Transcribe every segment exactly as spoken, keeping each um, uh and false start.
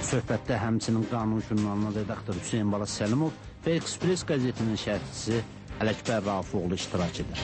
Söhbətdə həmçinin Qanun jurnalının redaktoru Hüseyin Bala Səlimov və Express qəzetinin şərhçisi Ələkbər Raufoğlu iştirak edir.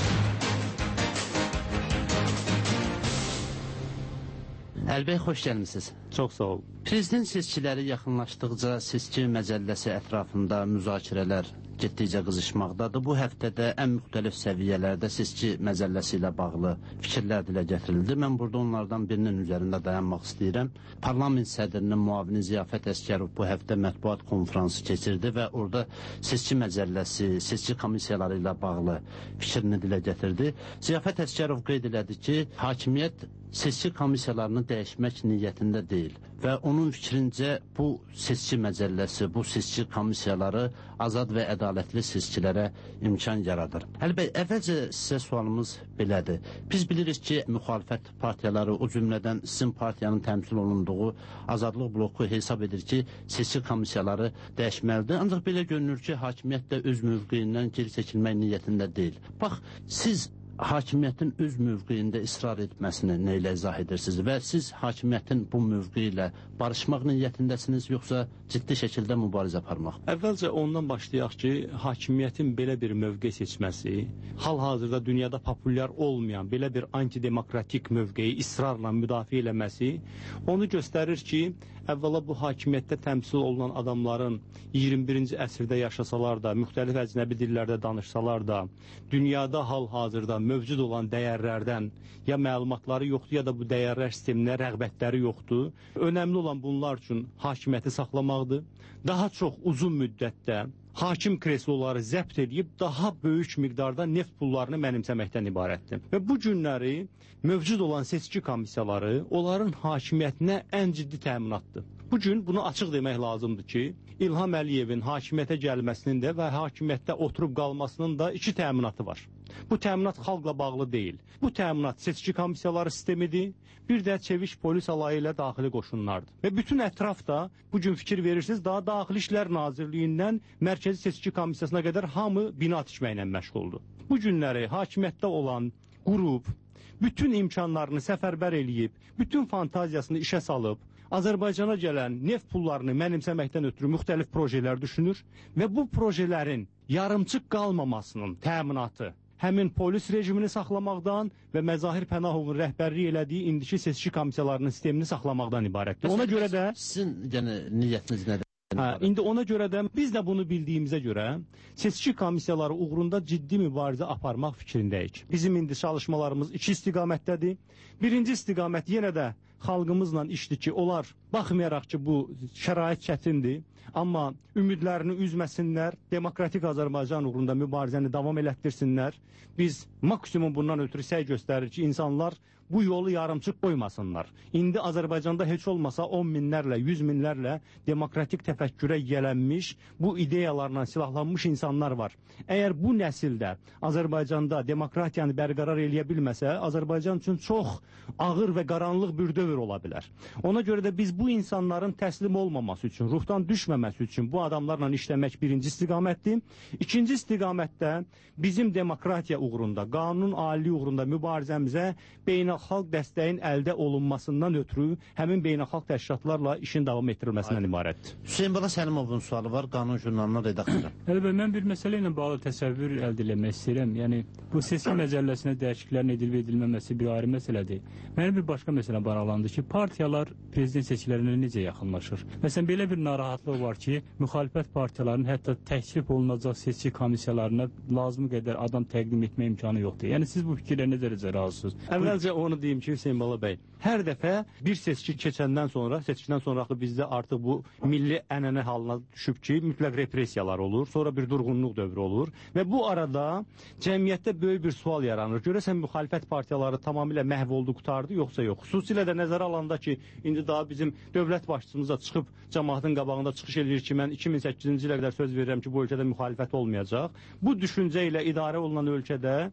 Əlbəy, xoş gəlmişsiniz. Çox sağ ol. Prezident seçkiləri yaxınlaşdıqca seçki məcəlləsi ətrafında müzakirələr getdikcə qızışmaqdadır. Bu həftədə ən müxtəlif səviyyələrdə seçki məcəlləsi ilə bağlı fikirlər dilə gətirildi. Mən burada onlardan birinin üzərində dayanmaq istəyirəm. Parlament sədrinin müavini Ziyafət Əsgərov bu həftə mətbuat konfransı keçirdi və orada seçki məcəlləsi, seçki komissiyaları ilə bağlı fikrini dilə gətirdi. Ziyafət Əsgərov qeyd elədi ki, hakimiyyət seçki komissiyalarını dəyişmək niyyətində deyil və onun fikrincə bu seçki məcəlləsi, bu seçki komissiyaları azad və ədalətli seçkilərə imkan yaradır. Əlbəttə, əvvəlcə sizə sualımız belədir. Biz bilirik ki, müxalifət partiyaları, o cümlədən sizin partiyanın təmsil olunduğu Azadlıq bloku hesab edir ki, seçki komissiyaları dəyişməlidir. Ancaq belə görünür ki, hakimiyyət də öz mövqeyindən geri çəkilmək niyyətində deyil. Bax, siz hakimiyyətin öz mövqeyində israr etməsini nə ilə izah edirsiniz və siz hakimiyyətin bu mövqeyi ilə barışmaq niyyətindəsiniz, yoxsa ciddi şəkildə mübarizə aparmaq? Əvvəlcə ondan başlayaq ki, hakimiyyətin belə bir mövqe seçməsi, hal-hazırda dünyada populyar olmayan belə bir antidemokratik mövqeyi israrla müdafiə eləməsi onu göstərir ki, əvvəla bu hakimiyyətdə təmsil olunan adamların iyirmi birinci əsrdə yaşasalar da, müxtəlif əcnəbi dillərdə danışsalar da, dünyada hal-hazırda mövcud olan dəyərlərdən ya məlumatları yoxdur, ya da bu dəyərlər sisteminə rəğbətləri yoxdur. Önəmli olan bunlar üçün hakimiyyəti saxlamaqdır. Daha çox uzun müddətdə hakim kresloları zəbt edib daha böyük miqdarda neft pullarını mənimsəməkdən ibarətdir. Və bu günləri mövcud olan seçki komissiyaları onların hakimiyyətinə ən ciddi təminatdır. Bugün bunu açıq demək lazımdır ki, İlham Əliyevin hakimiyyətə gəlməsinin də və hakimiyyətdə oturub qalmasının da iki təminatı var. Bu təminat xalqla bağlı deyil. Bu təminat seçki komissiyaları sistemidir, bir də çeviş polis alayı ilə daxili qoşunlardır. Və bütün ətraf da, bugün fikir verirsiniz, daha Daxili İşlər Nazirliyindən Mərkəzi Seçki Komissiyasına qədər hamı bina tikməklə məşğuldur. Bu günləri hakimiyyətdə olan qrup bütün imkanlarını səfərbər eləyib, bütün fantaziyasını işə salıb, Azərbaycana gələn neft pullarını mənimsəməkdən ötürü müxtəlif projelər düşünür və bu projelerin yarımçıq qalmamasının təminatı həmin polis rejimini saxlamaqdan və Məzahir Pənahovun rəhbərlik elədiyi indiki seçki komissiyalarının sistemini saxlamaqdan ibarətdir. Ona görə də sizin yəni niyyətiniz nədir? Hə, indi ona görə də biz də bunu bildiyimizə görə seçki komissiyaları uğrunda ciddi mübarizə aparmaq fikrindəyik. Bizim indi çalışmalarımız iki istiqamətdədir. Birinci istiqamət yenə də xalqımızla işdir ki, onlar baxmayaraq ki, bu şərait çətindir, amma ümidlərini üzməsinlər, demokratik Azərbaycan uğrunda mübarizəni davam elətdirsinlər. Biz maksimum bundan ötürü səy göstərir ki, insanlar bu yolu yarımçıq qoymasınlar. İndi Azərbaycanda heç olmasa on minlərlə, yüz minlərlə demokratik təfəkkürə yələnmiş, bu ideyalarla silahlanmış insanlar var. Əgər bu nəsildə Azərbaycanda demokratiyanı bərqərar eləyə bilməsə, Azərbaycan üçün çox ağır və qaranlıq bir dövr ola bilər. Ona görə də biz bu insanların təslim olmaması üçün, ruhdan düşməməsi üçün bu adamlarla işləmək birinci istiqamətdir. İkinci istiqamətdə bizim demokratiya uğrunda, qanunun aliliyi uğrunda mübarizəmizə beynəlxalq dəstəyin əldə olunmasından ötürü həmin beynəlxalq təşkilatlarla işin davam etdirilməsindən ibarətdir. Hüseyin Bala Səlimovun sualı var, Qanun jurnalının redaktoru. Əlbəttə, mən bir məsələ ilə bağlı təsəvvür əldə etmək istəyirəm. Yəni, bu seçki məcəlləsinə dəyişikliklərin edilib edilməməsi bir ayrı məsələdir. Mənim bir başqa məsələ bağlandı ki, partiyalar prezident seçkilərinə necə yaxınlaşır? Məsələn, belə bir narahatlıq var ki, müxalifət partiyalarının hətta təklif olunacaq seçki komissiyalarına lazım qədər adam təqdim etmə imkanı yoxdur. Yəni, siz bu fikirlə nə dərəcə razısınız? Əvvəlcə onu deyim ki, Hüseyin Bala bəy, hər dəfə bir seçki keçəndən sonra, seçkidən sonraki bizdə artıq bu milli ənənə halına düşüb ki, mütləq repressiyalar olur, sonra bir durğunluq dövrü olur və bu arada cəmiyyətdə böyük bir sual yaranır. Görəsən, müxalifət partiyaları tamamilə məhv oldu, qutardı, yoxsa yox? Xüsusilə də nəzərə alanda ki, indi daha bizim dövlət başçımız da çıxıb cəmaatın qabağında çıxış edir ki, mən iki min səkkizinci ilə qədər söz verirəm ki, bu ölkədə müxalifət olmayacaq. Bu düşüncə ilə idarə olunan ölkədə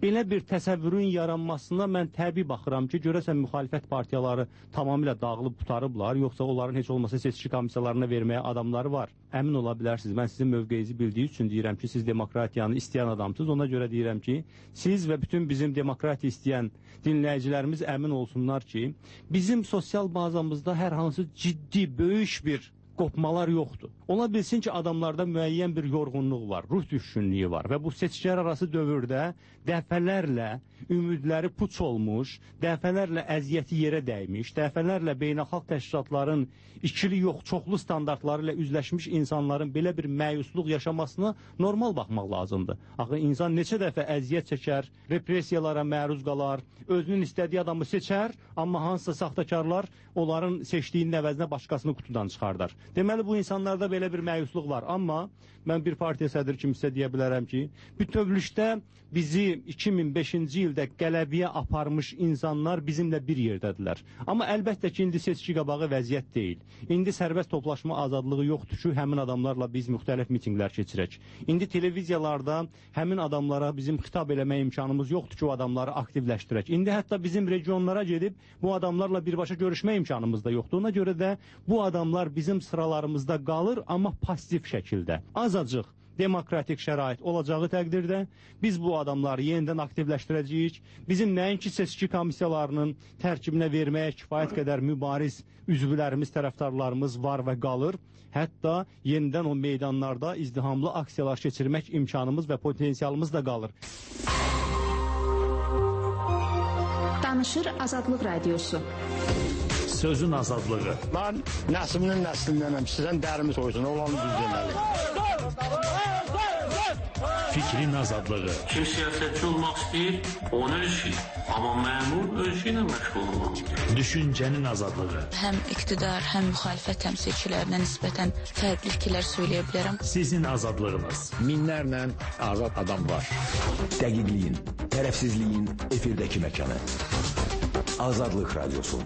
Belə bir təsəvvürün yaranmasına mən təbii baxıram ki, görəsən müxalifət partiyaları tamamilə dağılıb qutarıblar, yoxsa onların heç olmasa seçki komissiyalarına verməyə adamları var. Əmin ola bilərsiniz. Mən sizin mövqeyinizi bildiyi üçün deyirəm ki, siz demokratiyanı istəyən adamsınız. Ona görə deyirəm ki, siz və bütün bizim demokratiya istəyən dinləyicilərimiz əmin olsunlar ki, bizim sosial bazamızda hər hansı ciddi, böyük bir qopmalar yoxdur. Ola bilsin ki, adamlarda müəyyən bir yorğunluq var, ruh düşkünlüyü var və bu seçkilər arası dövrdə dəfələrlə ümidləri puç olmuş, dəfələrlə əziyyəti yerə dəymiş, dəfələrlə beynəlxalq təşkilatların ikili yox, çoxlu standartları ilə üzləşmiş insanların belə bir məyusluq yaşamasına normal baxmaq lazımdır. Axı insan neçə dəfə əziyyət çəkər, repressiyalara məruz qalar, özünün istədiyi adamı seçər, amma hansısa saxtakarlar onların seçdiyinin əvəzinə başqasını qutudan çıxardar. Deməli, bu insanlarda belə bir məyusluq var. Amma mən bir partiya sədri kimi sizə deyə bilərəm ki, bütövlükdə bizi iki min beşinci ildə qələbiyə aparmış insanlar bizimlə bir yerdədirlər. Amma əlbəttə ki, indi seçki qabağı vəziyyət deyil. İndi sərbəst toplaşma azadlığı yoxdur ki, həmin adamlarla biz müxtəlif mitinqlər keçirək. İndi televiziyalarda həmin adamlara bizim xitab eləmə imkanımız yoxdur ki, o adamları aktivləşdirək. İndi hətta bizim regionlara gedib bu adamlarla birbaşa görüşmə imkanımız da yoxdur. Ona görə də bu adamlar bizim sıralarımızda qalır, amma pasiv şəkildə. Azacıq demokratik şərait olacağı təqdirdə biz bu adamları yenidən aktivləşdirəcəyik. Bizim nəinki seçki komissiyalarının tərkibinə verməyə kifayət qədər mübariz üzvlərimiz, tərəfdarlarımız var və qalır. Hətta yenidən o meydanlarda izdihamlı aksiyalar keçirmək imkanımız və potensialımız da qalır. Danışır Azadlıq Radiosu. Sözün azadlığı. Mən nəsliminin nəslindənəm. Sizdən dərimi soysun, olanı düz deməli. Fikrin azadlığı. Kim siyasətçi olmaq istəyir, onu ölçür. Amma məmur ölçü ilə məşğul olmaq istəyir. Düşüncənin azadlığı. Həm iqtidar, həm müxalifət təmsilçilərinə nisbətən fərqli fikirlər söyləyə bilərəm. Sizin azadlığınız. Minlərlə azad adam var. Dəqiqliyin, tərəfsizliyin efirdəki məkanı. Azadlıq Radiosu.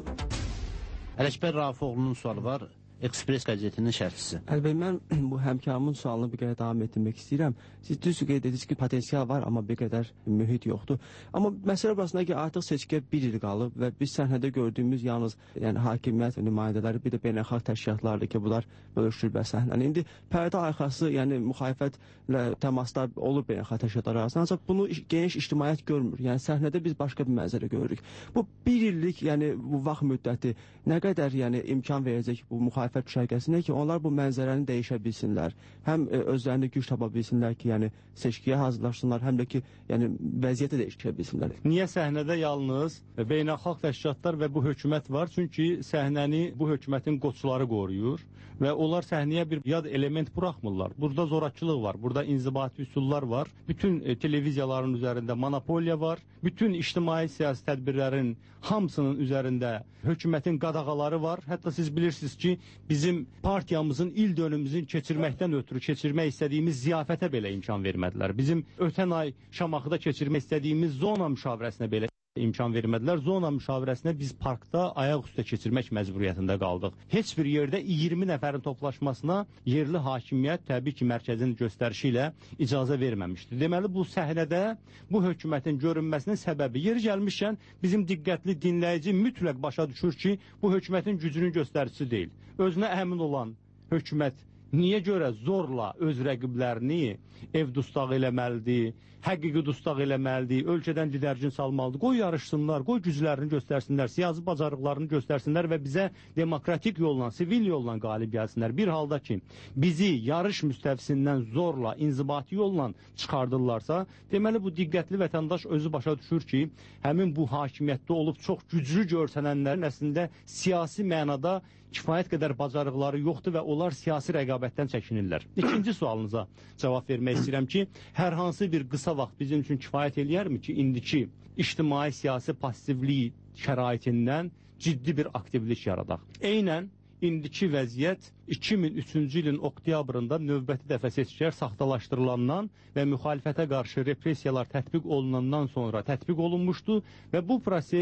Ələkbər Rafiqoğlu'nun sualı var. Ekspres qəzetinin şərhçisi. Əlbəttə, mən bu həmkarımın sualını bir qədər davam etdirmək istəyirəm. Siz düz qeyd edirsiniz ki, potensial var, amma bir qədər mühit yoxdur. Amma məsələ burasında ki, artıq seçkiyə bir il qalıb və biz səhnədə gördüyümüz yalnız yəni, hakimiyyət nümayəndələri, bir də beynəlxalq təşkilatlardır ki, bunlar bölüşdürür və səhnəni. İndi pərdə arxası, yəni müxalifətlə təmaslar olur beynəlxalq təşkilatlar arasında, ancaq bunu geniş ictimaiyyət görmür. Yəni səhnədə biz başqa bir mənzərə görürük. Bu bir illik, yəni bu vaxt müddəti nə qədər yəni imkan verəcək bu müxalifət müxalifət düşərgəsinə ki, onlar bu mənzərəni dəyişə bilsinlər. Həm e, özlərində güc tapa bilsinlər ki, yəni seçkiyə hazırlaşsınlar, həm də ki, yəni vəziyyəti dəyişə bilsinlər. Niyə səhnədə yalnız beynəlxalq təşkilatlar və bu hökumət var? Çünki səhnəni bu hökumətin qoçuları qoruyur və onlar səhnəyə bir yad element buraxmırlar. Burada zorakılıq var, burada inzibati üsullar var, bütün e, televiziyaların üzərində monopoliya var, bütün ictimai siyasi tədbirlərin hamısının üzərində hökumətin qadağaları var. Hətta siz bilirsiniz ki, bizim partiyamızın il dönümümüzün keçirməkdən ötürü keçirmək istədiyimiz ziyafətə belə imkan vermədilər. Bizim ötən ay Şamaxıda keçirmək istədiyimiz zona müşavirəsinə belə imkan vermədilər. Zona müşavirəsinə biz parkda ayaq üstə keçirmək məcburiyyətində qaldıq. Heç bir yerdə iyirmi nəfərin toplaşmasına yerli hakimiyyət təbii ki, mərkəzin göstərişi ilə icazə verməmişdi. Deməli, bu səhnədə bu hökumətin görünməsinin səbəbi yeri gəlmişkən bizim diqqətli dinləyici mütləq başa düşür ki, bu hökumətin gücünün göstəricisi deyil. Özünə əmin olan hökumət niyə görə zorla öz rəqiblərini ev dustaq eləməlidir, həqiqi dustaq eləməlidir, ölkədən didərgin salmalıdır, qoy yarışsınlar, qoy güclərini göstərsinlər, siyasi bacarıqlarını göstərsinlər və bizə demokratik yolla, sivil yolla qalib gəlsinlər. Bir halda ki, bizi yarış müstəvisindən zorla, inzibati yolla çıxardırlarsa, deməli bu diqqətli vətəndaş özü başa düşür ki, həmin bu hakimiyyətdə olub çox güclü görsənənlərin əslində siyasi mənada kifayət qədər bacarıqları yoxdur və onlar siyasi rəqabətdən çəkinirlər. İkinci sualınıza cavab vermək istəyirəm ki, hər hansı bir qısa vaxt bizim üçün kifayət eləyərmi ki, indiki ictimai siyasi passivlik şəraitindən ciddi bir aktivlik yaradaq. Eynən indiki vəziyyət iki min üçüncü ilin oktyabrında növbəti dəfə seçkilər saxtalaşdırılandan və müxalifətə qarşı repressiyalar tətbiq olunandan sonra tətbiq olunmuşdu və bu proses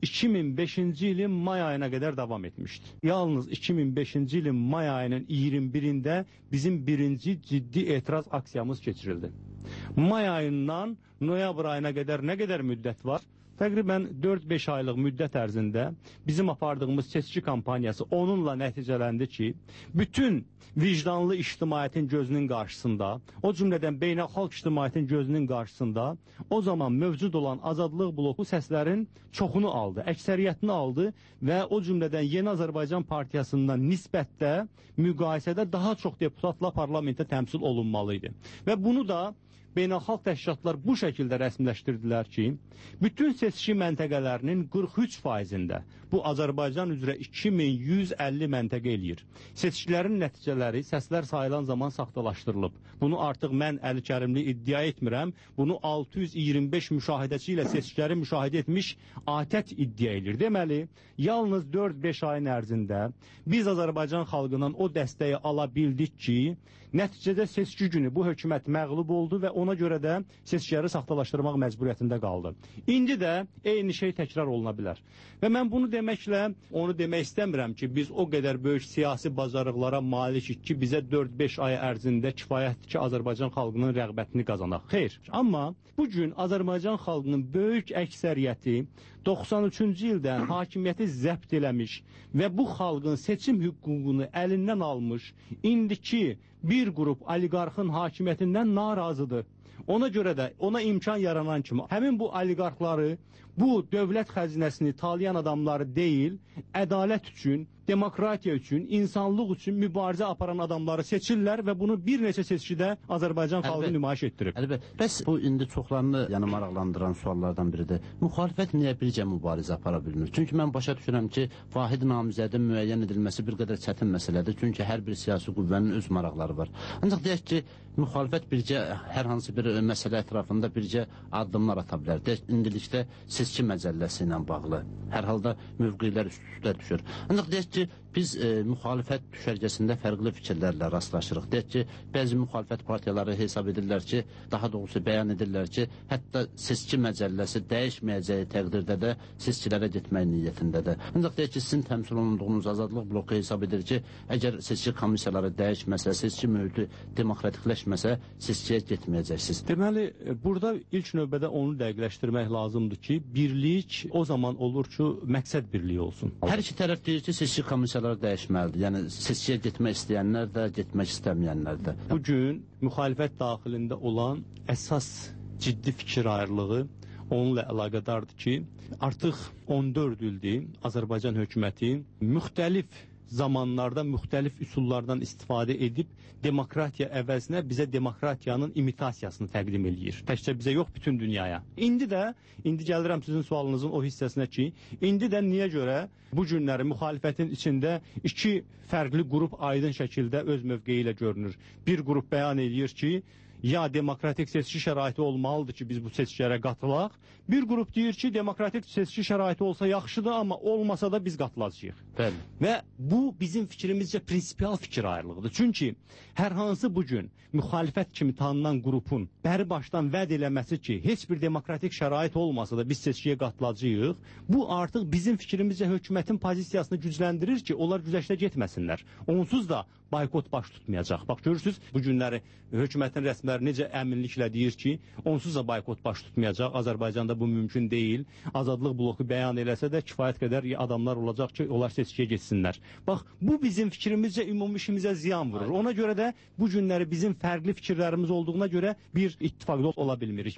iki min beşinci ilin may ayına qədər davam etmişdi. Yalnız iki min beşinci ilin may ayının iyirmi birində bizim birinci ciddi etiraz aksiyamız keçirildi. May ayından noyabr ayına qədər nə qədər müddət var? Təqribən dörd beş aylıq müddət ərzində bizim apardığımız seçki kampaniyası onunla nəticələndi ki, bütün vicdanlı ictimaiyyətin gözünün qarşısında, o cümlədən beynəlxalq ictimaiyyətin gözünün qarşısında o zaman mövcud olan Azadlıq bloku səslərin çoxunu aldı, əksəriyyətini aldı və o cümlədən Yeni Azərbaycan Partiyasından nisbətdə, müqayisədə daha çox deputatla parlamentə təmsil olunmalıydı. Və bunu da beynəlxalq təşkilatlar bu şəkildə rəsmiləşdirdilər ki, bütün seçki məntəqələrinin qırx üç faizində, bu Azərbaycan üzrə iki min yüz əlli məntəqə eləyir. Seçkilərin nəticələri səslər sayılan zaman saxtalaşdırılıb. Bunu artıq mən Əli Kərimli iddia etmirəm, bunu altı yüz iyirmi beş müşahidəçi ilə seçkiləri müşahidə etmiş ATƏT iddia edir. Deməli, yalnız dörd beş ayın ərzində biz Azərbaycan xalqından o dəstəyi ala bildik ki, nəticədə seçki günü bu hökumət məğlub oldu və ona görə də seçkiləri saxtalaşdırmaq məcburiyyətində qaldı. İndi də eyni şey təkrar oluna bilər. Və mən bunu deməklə, onu demək istəmirəm ki, biz o qədər böyük siyasi bacarıqlara malikik ki, bizə dörd beş ay ərzində kifayətdir ki, Azərbaycan xalqının rəğbətini qazanaq. Xeyr. Amma bugün Azərbaycan xalqının böyük əksəriyyəti doxsan üçüncü ildən hakimiyyəti zəbt eləmiş və bu xalqın seçim hüququnu əlindən almış, indiki bir qrup oliqarxın hakimiyyətindən narazıdır. Ona görə də ona imkan yaranan kimi həmin bu oliqarxları, bu dövlət xəzinəsini talayan adamları deyil, ədalət üçün, demokratiya üçün, insanlıq üçün mübarizə aparan adamları seçirlər və bunu bir neçə seçkidə Azərbaycan xalqı nümayiş etdirib. Əlbəttə. Bəs bu indi çoxlarını yəni maraqlandıran suallardan biridir. Müxalifət niyə bircə mübarizə apara bilmir? Çünki mən başa düşürəm ki, vahid namizədin müəyyən edilməsi bir qədər çətin məsələdir. Çünki hər bir siyasi qüvvənin öz maraqları var. Ancaq deyək ki, müxalifət bircə hər hansı bir məsələ ətrafında bircə addımlar ata bilər. Deyək, indilikdə seçki məcəlləsi ilə bağlı hər halda mövqelər üst-üstə düşür. Ancaq deyək ki, biz e, müxalifət düşərgəsində fərqli fikirlərlə rastlaşırıq. Deyək ki, bəzi müxalifət partiyaları hesab edirlər ki, daha doğrusu bəyan edirlər ki, hətta seçki məcəlləsi dəyişməyəcəyi təqdirdə də seçkilərə getmək niyyətindədir. Ancaq deyək ki, sizin təmsil olunduğunuz Azadlıq bloku hesab edir ki, əgər seçki komissiyaları dəyişməsə, seçki mühiti demokratikləşməsə, seçkiyə getməyəcəksiniz. Deməli, burada ilk növbədə onu dəqiqləşdirmək lazımdır ki, birlik o zaman olur ki, məqsəd birliyi olsun. Hər iki tərəf deyir ki, seçki komissiyaları dəyişməlidir. Yəni, seçkiyə getmək istəyənlər də, getmək istəməyənlər də. Bugün müxalifət daxilində olan əsas ciddi fikir ayrılığı onunla əlaqədardır ki, artıq on dörd ildir Azərbaycan hökuməti müxtəlif zamanlarda müxtəlif üsullardan istifadə edib demokratiya əvəzinə bizə demokratiyanın imitasiyasını təqdim eləyir. Təkcə bizə yox, bütün dünyaya. İndi də, indi gəlirəm sizin sualınızın o hissəsinə ki, indi də niyə görə bu günləri müxalifətin içində iki fərqli qrup aydın şəkildə öz mövqeyi ilə görünür. Bir qrup bəyan edir ki, ya demokratik seçki şəraiti olmalıdır ki, biz bu seçkilərə qatılaq. Bir qrup deyir ki, demokratik seçki şəraiti olsa yaxşıdır, amma olmasa da biz qatılacağıq. Bəli. Və bu bizim fikrimizcə prinsipial fikir ayrılığıdır. Çünki hər hansı bugün müxalifət kimi tanınan qrupun bəri başdan vəd eləməsi ki, heç bir demokratik şərait olmasa da biz seçkiyə qatılacağıq, bu artıq bizim fikrimizcə hökumətin pozisiyasını gücləndirir ki, onlar güzəştə getməsinlər. Onsuz da boykot baş tutmayacaq. Bax, görürsünüz, bu günləri hökumətin rəsmiləri necə əminliklə deyir ki, onsuz da boykot baş tutmayacaq. Azərbaycanda bu mümkün deyil. Azadlıq bloku bəyan eləsə də kifayət qədər adamlar olacaq ki, onlar seçkiyə getsinlər. Bax, bu bizim fikrimizcə ümumi işimizə ziyan vurur. Ona görə də bu günləri bizim fərqli fikirlərimiz olduğuna görə bir ittifaqda ola bilmirik.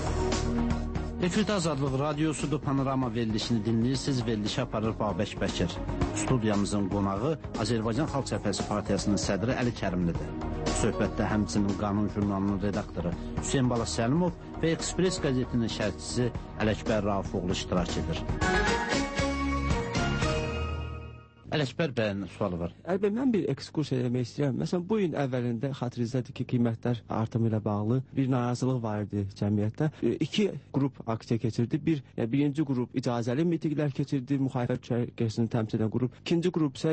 Efirdə Azadlıq Radiosudur, Panorama verilişini dinləyirsiniz. Verilişi aparır Babək Bəkir. Studiyamızın qonağı Azərbaycan Xalq Cəbhəsi Partiyasının sədri Əli Kərimlidir. Söhbətdə həmçinin Qanun jurnalının redaktoru Hüseyn Bala Səlimov və Ekspres qəzetinin şərhçisi Ələkbər Raufoğlu iştirak edir. Ələkbər bəyin sualı var. Əlbəttə, mən bir ekskursiya eləmək istəyirəm. Məsələn, bu il əvvəlində xatırınızdadır ki, qiymətlər artımı ilə bağlı bir narazılıq var idi cəmiyyətdə. E, iki qrup aksiya keçirdi. Bir, yəni, birinci qrup icazəli mitinqlər keçirdi, müxalifət düşərgəsini təmsil edən qrup. İkinci qrup isə yəni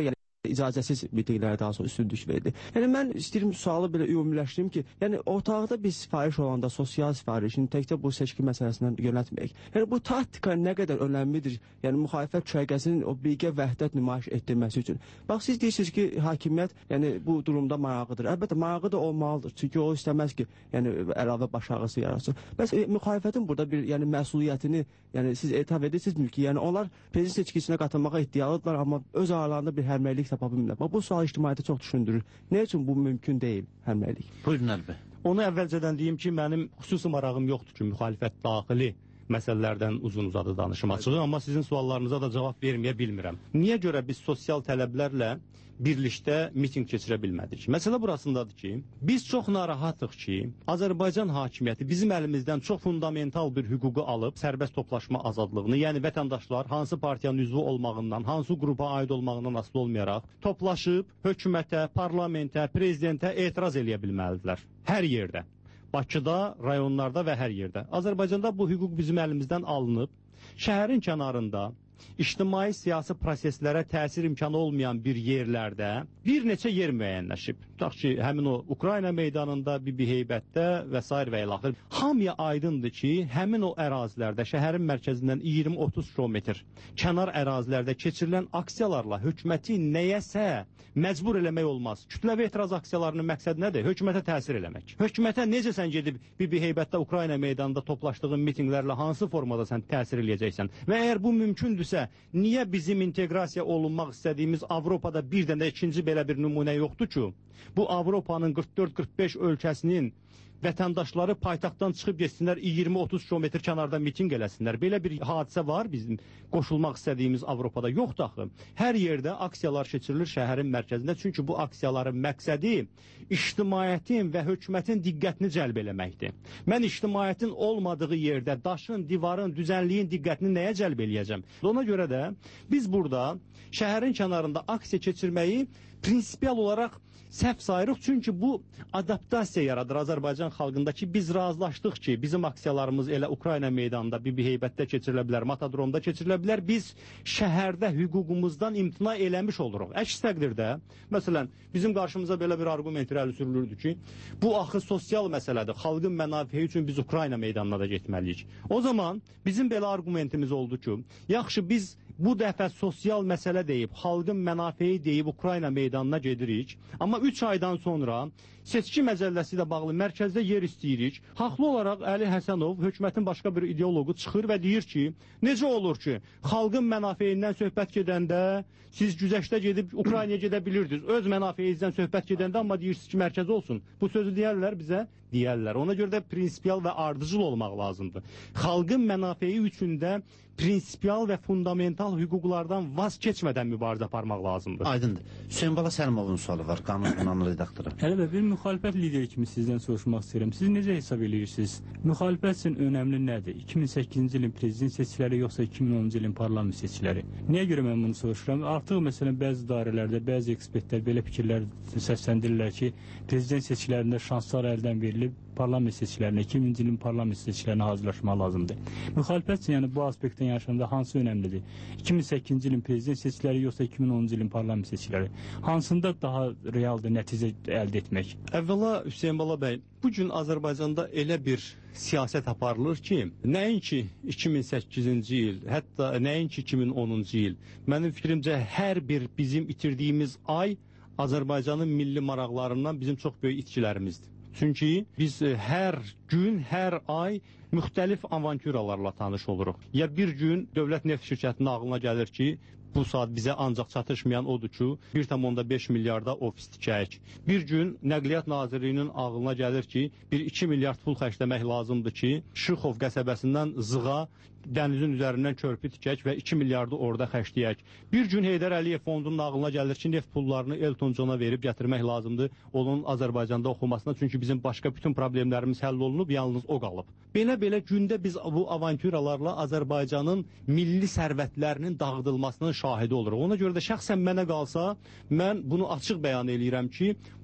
icazəsiz mitinqlərə daha sonra üstünlük verdi. Yəni mən istəyirəm sualı belə ümumiləşdirim ki, yəni otaqda bir sifariş olanda sosial sifarişini təkcə bu seçki məsələsindən yönəltməyək. Yəni bu taktika nə qədər önəmlidir? Yəni müxalifət düşərgəsinin o birgə vəhdət nümayiş etdirməsi üçün. Bax siz deyirsiniz ki, hakimiyyət yəni bu durumda maraqlıdır. Əlbəttə marağı da olmalıdır. Çünki o istəməz ki, yəni əlavə baş ağrısı yaratsın. Bəs e, müxalifətin burada bir yəni məsuliyyətini, yəni siz etiraf edirsinizmi ki, yəni onlar prezident seçkisinə qatılmağa iddialıdırlar, amma öz aralarında bir hərməylik tapa bilmirlər. Bax bu sual ictimaiyyəti çox düşündürür. Nə üçün bu mümkün deyil hərməylik? Buyurun Əlbə. Onu əvvəlcədən deyim ki, mənim xüsusi marağım yoxdur ki, müxalifət daxili məsələlərdən uzun-uzadı danışım açığı, amma sizin suallarınıza da cavab verməyə bilmirəm. Niyə görə biz sosial tələblərlə birlikdə miting keçirə bilmədik? Məsələ burasındadır ki, biz çox narahatıq ki, Azərbaycan hakimiyyəti bizim əlimizdən çox fundamental bir hüququ alıb, sərbəst toplaşma azadlığını, yəni vətəndaşlar hansı partiyanın üzvü olmağından, hansı qrupa aid olmağından asılı olmayaraq toplaşıb hökumətə, parlamentə, prezidentə etiraz eləyə bilməlidirlər. Hər yerdə. Bakıda, rayonlarda və hər yerdə. Azərbaycanda bu hüquq bizim əlimizdən alınıb, şəhərin kənarında, ictimai siyasi proseslərə təsir imkanı olmayan bir yerlərdə bir neçə yer müəyyənləşib. Tutaq ki, həmin o Ukrayna meydanında, Bibiheybətdə və s. və ilaxır. Hamıya aydındır ki, həmin o ərazilərdə, şəhərin mərkəzindən iyirmi otuz kilometr kənar ərazilərdə keçirilən aksiyalarla hökuməti nəyəsə məcbur eləmək olmaz. Kütləvi etiraz aksiyalarının məqsədi nədir? Hökumətə təsir eləmək. Hökumətə necə sən gedib Bibiheybətdə, Ukrayna meydanında toplaşdığın mitinqlərlə hansı formada sən təsir eləyəcəksən? Və əgər bu mümkündürsə, niyə bizim inteqrasiya olunmaq istədiyimiz Avropada bir dənə ikinci belə bir nümunə yoxdur ki, bu Avropanın qırx dörd qırx beş ölkəsinin vətəndaşları paytaxtdan çıxıb geçsinlər, iyirmi otuz kilometr kənarda miting eləsinlər. Belə bir hadisə var bizim qoşulmaq istədiyimiz Avropada. Yoxdur axı. Hər yerdə aksiyalar keçirilir şəhərin mərkəzində. Çünki bu aksiyaların məqsədi ictimaiyyətin və hökumətin diqqətini cəlb eləməkdir. Mən ictimaiyyətin olmadığı yerdə daşın, divarın, düzənliyin diqqətini nəyə cəlb eləyəcəm? Ona görə də biz burada şəhərin kənarında aksiya keçirməyi prinsipial olaraq səhv sayırıq, çünki bu adaptasiya yaradır Azərbaycan xalqında ki, biz razılaşdıq ki, bizim aksiyalarımız elə Ukrayna meydanında, Bibiheybətdə keçirilə bilər, Matadromda keçirilə bilər, biz şəhərdə hüququmuzdan imtina eləmiş oluruq. Əks təqdirdə, məsələn, bizim qarşımıza belə bir argument irəli sürülürdü ki, bu axı sosial məsələdir, xalqın mənafeyi üçün biz Ukrayna meydanına da getməliyik. O zaman bizim belə argumentimiz oldu ki, yaxşı biz bu dəfə sosial məsələ deyib, xalqın mənafeyi deyib Ukrayna meydanına gedirik, amma üç aydan sonra seçki məcəlləsi ilə bağlı mərkəzdə yer istəyirik. Haqlı olaraq Əli Həsənov, hökumətin başqa bir ideologu çıxır və deyir ki, necə olur ki, xalqın mənafeyindən söhbət gedəndə siz güzəştə gedib Ukraynaya gedə bilirdiniz. Öz mənafeyinizdən söhbət gedəndə amma deyirsiniz ki, mərkəz olsun. Bu sözü deyərlər bizə, deyərlər. Ona görə də prinsipial və ardıcıl olmaq lazımdır. Xalqın mənafeyi üçün də prinsipial və fundamental hüquqlardan vaz keçmədən mübarizə aparmaq lazımdır. Aydındır. Hüseyin Bala Səlimovun sualı var, qanun qunanlı redaktoru. Hələ bir müxalifət lideri kimi sizdən soruşmaq istəyirəm. Siz necə hesab edirsiniz? Müxalifət üçün önəmli nədir? iki min səkkizinci ilin prezident seçkiləri yoxsa iki min onuncu ilin parlament seçkiləri? Niyə görə mən bunu soruşuram? Artıq məsələn bəzi dairələrdə, bəzi ekspertlər belə fikirlər səsləndirirlər ki, prezident seçkilərində şanslar əldən verilib, parlament seçkilərinə, iki minci ilin parlament seçkilərinə hazırlaşmaq lazımdır. Müxalifət üçün yəni bu aspektdən yaşamda hansı önəmlidir? iki min səkkizinci ilin prezident seçkiləri yoxsa iki min onuncu ilin parlament seçkiləri? Hansında daha realdır nəticə əldə etmək? Əvvəla Hüseyin Bala bəy, bugün Azərbaycanda elə bir siyasət aparılır ki, nəinki iki min səkkizinci il, hətta nəinki iki min onuncu il. Mənim fikrimcə hər bir bizim itirdiyimiz ay Azərbaycanın milli maraqlarından bizim çox böyük itkilərimizdir. Çünki biz hər gün, hər ay müxtəlif avantüralarla tanış oluruq. Ya bir gün dövlət neft şirkətinin ağlına gəlir ki, bu saat bizə ancaq çatışmayan odur ki, bir tam beş milyarda ofis tikək. Bir gün Nəqliyyat Nazirliyinin ağlına gəlir ki, bir iki milyard pul xərcləmək lazımdır ki, Şıxov qəsəbəsindən Zığa dənizin üzərindən körpü tikək və iki milyardı orada xərcləyək. Bir gün Heydər Əliyev fondunun ağlına gəlir ki, neft pullarını Elton Johna verib gətirmək lazımdır onun Azərbaycanda oxumasına, çünki bizim başqa bütün problemlərimiz həll olunub, yalnız o qalıb. Belə-belə gündə biz bu avantüralarla Azərbaycanın milli sərvətlərinin dağıdılmasının şahidi oluruq. Ona görə də şəxsən mənə qalsa, mən bunu açıq bəyan eləyirəm ki,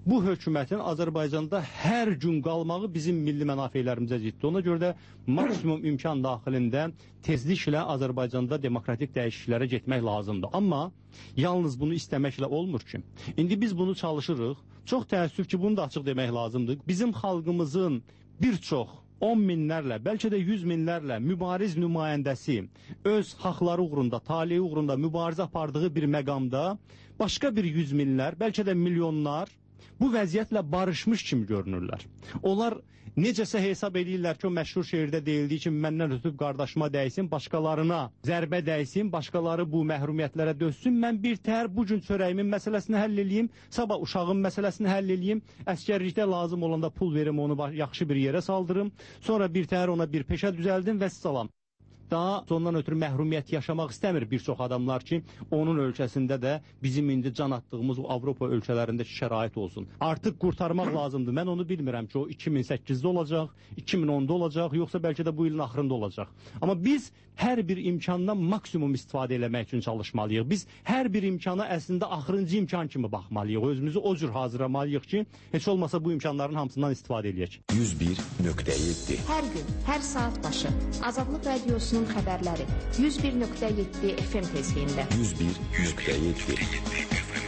bu hökumətin Azərbaycanda hər gün qalmağı bizim milli mənafeylərimizə ziddir. Ona görə də maksimum imkan daxilində tezliklə Azərbaycanda demokratik dəyişikliklərə getmək lazımdır. Amma yalnız bunu istəməklə olmur ki. İndi biz bunu çalışırıq. Çox təəssüf ki, bunu da açıq demək lazımdır. Bizim xalqımızın bir çox on minlərlə, bəlkə də yüz minlərlə mübariz nümayəndəsi öz haqları uğrunda, taleyi uğrunda mübarizə apardığı bir məqamda başqa bir yüz minlər, bəlkə də milyonlar bu vəziyyətlə barışmış kimi görünürlər. Onlar necəsə hesab edirlər ki, o məşhur şeirdə deyildiyi kimi məndən ötüb qardaşıma dəysin, başqalarına zərbə dəysin, başqaları bu məhrumiyyətlərə dözsün, mən bir təhər bugün çörəyimin məsələsini həll eləyim, sabah uşağın məsələsini həll eləyim, əskərlikdə lazım olanda pul verim, onu yaxşı bir yerə saldırım, sonra bir təhər ona bir peşə düzəldim və salam. Daha ondan ötürü məhrumiyyət yaşamaq istəmir bir çox adamlar ki, onun ölkəsində də bizim indi can attığımız o Avropa ölkələrindəki şərait olsun. Artıq qurtarmaq lazımdır. Mən onu bilmirəm ki, o iki min səkkizdə olacaq, iki min onda olacaq, yoxsa bəlkə də bu ilin axırında olacaq. Amma biz hər bir imkandan maksimum istifadə eləmək üçün çalışmalıyıq. Biz hər bir imkana əslində axırıncı imkan kimi baxmalıyıq. Özümüzü o cür hazırlamalıyıq ki, heç olmasa bu imkanların hamısından istifadə eləyək. yüz bir nöqtə yeddi. Hər gün, hər saat başı Azadlıq Radiosunun xəbərləri yüz bir nöqtə yeddi F M tezliyində. yüz bir nöqtə yeddi.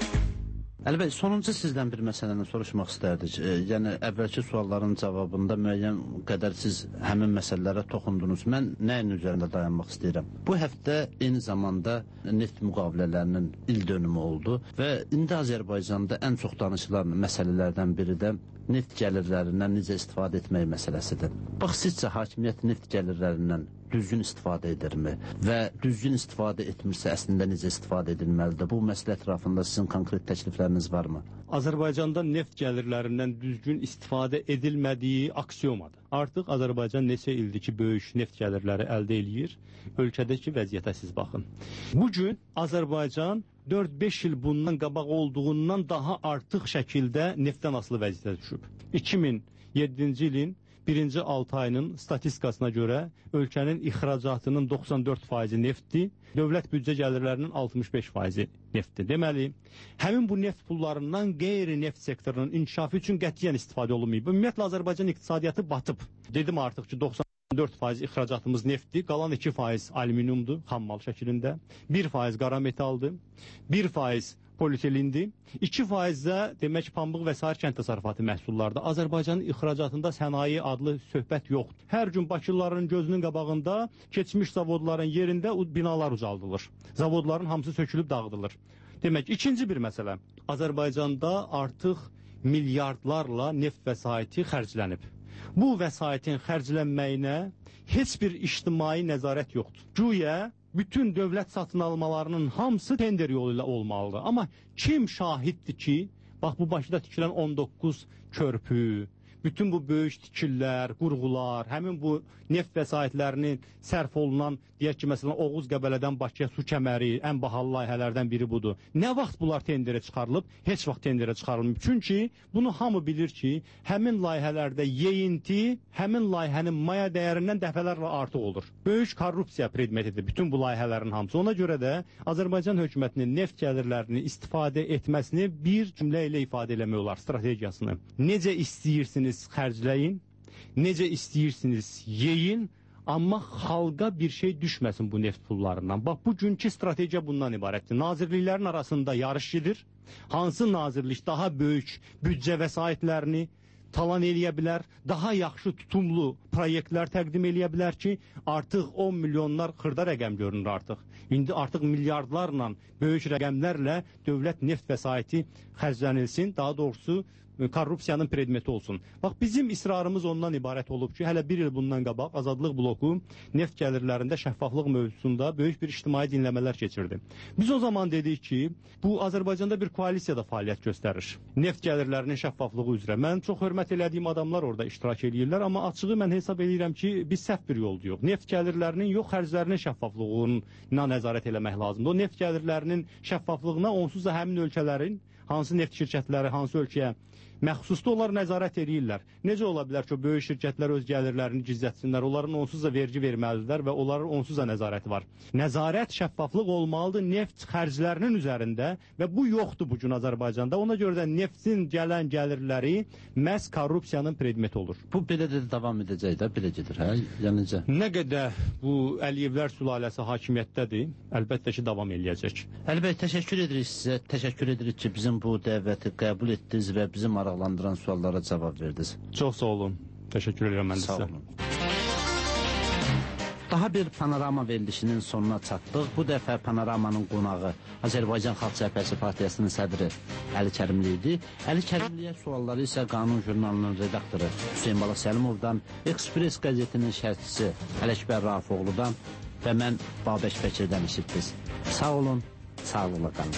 Əli bəy, sonuncu sizdən bir məsələni soruşmaq istərdik. E, yəni, əvvəlki sualların cavabında müəyyən qədər siz həmin məsələlərə toxundunuz. Mən nəyin üzərində dayanmaq istəyirəm? Bu həftə eyni zamanda neft müqavilələrinin il dönümü oldu və indi Azərbaycanda ən çox danışılan məsələlərdən biri də neft gəlirlərindən necə istifadə etmək məsələsidir. Bax, sizcə hakimiyyət neft gəlirlərindən düzgün istifadə edirmi və düzgün istifadə etmirsə əslində necə istifadə edilməlidir? Bu məsələ ətrafında sizin konkret təklifləriniz varmı? Azərbaycanda neft gəlirlərindən düzgün istifadə edilmədiyi aksiomadır. Artıq Azərbaycan neçə ildir ki, böyük neft gəlirləri əldə eləyir. Ölkədəki vəziyyətə siz baxın. Bugün Azərbaycan dörd beş il bundan qabaq olduğundan daha artıq şəkildə neftdən asılı vəziyyətə düşüb. iki min yeddinci ilin birinci altı ayının statistikasına görə ölkənin ixracatının doxsan dörd faizi neftdir, dövlət büdcə gəlirlərinin altmış beş faizi neftdir. Deməli, həmin bu neft pullarından qeyri-neft sektorunun inkişafı üçün qətiyyən istifadə olunmayıb. Ümumiyyətlə, Azərbaycan iqtisadiyyatı batıb. Dedim artıq ki, doxsan dörd faiz ixracatımız neftdir, qalan iki faiz alüminiumdur, xammal şəklində, bir faiz qara metaldır, bir faiz polietilindi, iki faizdə demək pambıq və sair kənd təsərrüfatı məhsullardır. Azərbaycanın ixracatında sənaye adlı söhbət yoxdur. Hər gün Bakılıların gözünün qabağında keçmiş zavodların yerində binalar ucaldılır. Zavodların hamısı sökülüb dağıdılır. Demək, ikinci bir məsələ. Azərbaycanda artıq milyardlarla neft vəsaiti xərclənib. Bu vəsaitin xərclənməyinə heç bir ictimai nəzarət yoxdur. Güya bütün dövlət satın almalarının hamısı tender yolu ilə olmalıdır. Amma kim şahiddir ki, bax bu Bakıda tikilən on doqquz körpü, bütün bu böyük tikillər, qurğular, həmin bu neft vəsaitlərinin sərf olunan, deyək ki, məsələn, Oğuz Qəbələdən Bakıya su kəməri, ən bahalı layihələrdən biri budur. Nə vaxt bunlar tenderə çıxarılıb? Heç vaxt tenderə çıxarılmıyor. Çünki bunu hamı bilir ki, həmin layihələrdə yeyinti, həmin layihənin maya dəyərindən dəfələrlə artıq olur. Böyük korrupsiya predmetidir bütün bu layihələrin hamısı. Ona görə də Azərbaycan hökumətinin neft gəlirlərini istifadə etməsini bir cümlə ilə ifadə eləmək olar, strategiyasını. Necə istəyirsiniz xərcləyin, necə istəyirsiniz yeyin, amma xalqa bir şey düşməsin bu neft pullarından. Bax, bugünkü strategiya bundan ibarətdir. Nazirliklərin arasında yarış gedir. Hansı nazirlik daha böyük büdcə vəsaitlərini talan eləyə bilər, daha yaxşı tutumlu proyektlər təqdim eləyə bilər ki, artıq on milyonlar xırda rəqəm görünür artıq. İndi artıq milyardlarla, böyük rəqəmlərlə dövlət neft vəsaiti xərclənilsin, daha doğrusu korrupsiyanın predmeti olsun. Bax, bizim israrımız ondan ibarət olub ki, hələ bir il bundan qabaq Azadlıq bloku neft gəlirlərində şəffaflıq mövzusunda böyük bir ictimai dinləmələr keçirdi. Biz o zaman dedik ki, bu Azərbaycanda bir koalisiyada fəaliyyət göstərir. Neft gəlirlərinin şəffaflığı üzrə. Mən çox hörmət elədiyim adamlar orada iştirak edirlər, amma açığı mən hesab edirəm ki, biz səhv bir yoldayıq. Neft gəlirlərinin yox, xərclərinin şəffaflığına nəzarət eləmək lazımdır. O neft gəlirlərinin şəffaflığına onsuz da həmin ölkələrin hansı neft şirkətləri hansı ölkəyə Məxsusda onlar nəzarət edirlər. Necə ola bilər ki, o böyük şirkətlər öz gəlirlərini gizlətsinlər, onların onsuz da vergi verməlidirlər və onların onsuz da nəzarəti var. Nəzarət, şəffaflıq olmalıdır neft xərclərinin üzərində və bu yoxdur bu gün Azərbaycanda. Ona görə də neftin gələn gəlirləri məhz korrupsiyanın predmeti olur. Bu belə də davam edəcək də, belə gedir, hə? Yəni necə? Nə qədər bu Əliyevlər sülaləsi hakimiyyətdədir, əlbəttə ki, davam eləyəcək. Əli bəy, təşəkkür edirik sizə. Təşəkkür edirik ki, bizim bu dəvəti qəbul etdiniz və bizi maraqlandıran suallara cavab verdiniz. Çox sağ olun. Təşəkkür edirəm mən də sizə. Sağ olun. Daha bir panorama verilişinin sonuna çatdıq. Bu dəfə panoramanın qonağı Azərbaycan Xalq Cəbhəsi Partiyasının sədri Əli Kərimli idi. Əli Kərimliyə sualları isə Qanun jurnalının redaktoru Hüseyin Bala Səlimovdan, Ekspres qəzetinin şərhçisi Ələkbər Rafoğludan və mən Babək Bəkirdən eşitdiniz. Sağ olun, sağlıqla qalın.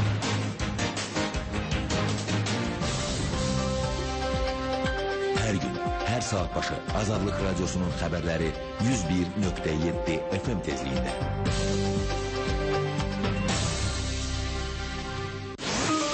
Hər gün, hər saat başı Azadlıq Radiosunun xəbərləri yüz bir nöqtə yeddi F M tezliyində.